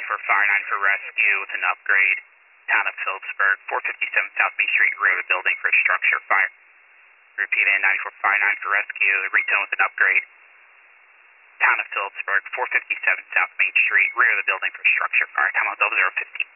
9459 for rescue with an upgrade. Town of Phillipsburg, 457 South Main Street, rear of the building for structure fire. Repeat in 9459 for rescue, retone with an upgrade. Town of Phillipsburg, 457 South Main Street, rear of the building for structure fire. Time out 0050.